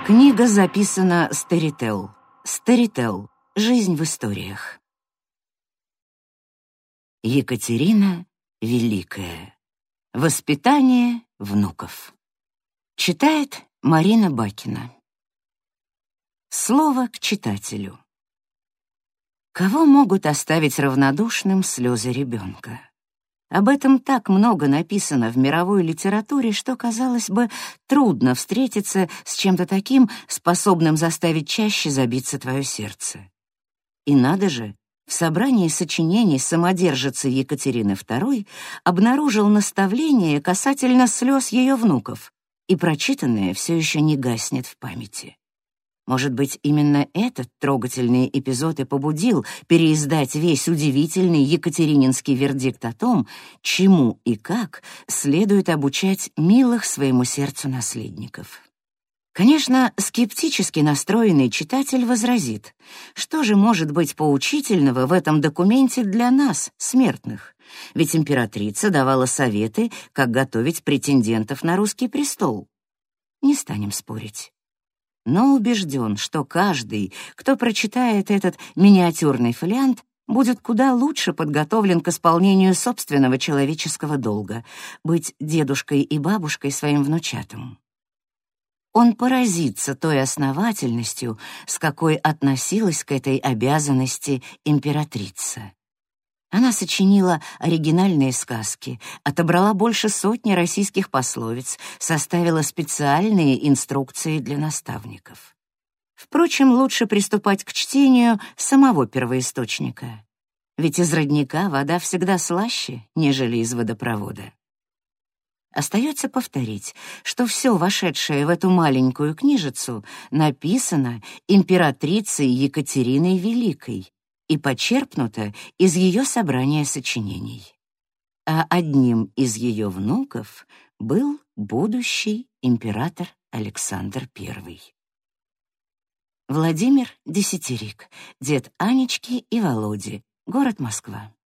Книга записана Storytel. Storytel. Жизнь в историях. Екатерина Великая. Воспитание внуков. Читает Марина Бакина. Слово к читателю. Кого могут оставить равнодушным слезы ребенка? Об этом так много написано в мировой литературе, что, казалось бы, трудно встретиться с чем-то таким, способным заставить чаще забиться твое сердце. И надо же, в собрании сочинений самодержицы Екатерины II обнаружил наставление касательно слез ее внуков, и прочитанное все еще не гаснет в памяти. Может быть, именно этот трогательный эпизод и побудил переиздать весь удивительный екатерининский вердикт о том, чему и как следует обучать милых своему сердцу наследников. Конечно, скептически настроенный читатель возразит, что же может быть поучительного в этом документе для нас, смертных? Ведь императрица давала советы, как готовить претендентов на русский престол. Не станем спорить. Но убежден, что каждый, кто прочитает этот миниатюрный фолиант, будет куда лучше подготовлен к исполнению собственного человеческого долга — быть дедушкой и бабушкой своим внучатам. Он поразится той основательностью, с какой относилась к этой обязанности императрица. Она сочинила оригинальные сказки, отобрала больше сотни российских пословиц, составила специальные инструкции для наставников. Впрочем, лучше приступать к чтению самого первоисточника, ведь из родника вода всегда слаще, нежели из водопровода. Остается повторить, что все, вошедшее в эту маленькую книжицу, написано императрицей Екатериной Великой и почерпнуто из ее собрания сочинений. А одним из ее внуков был будущий император Александр I. Владимир Десятирик, дед Анечки и Володи, город Москва.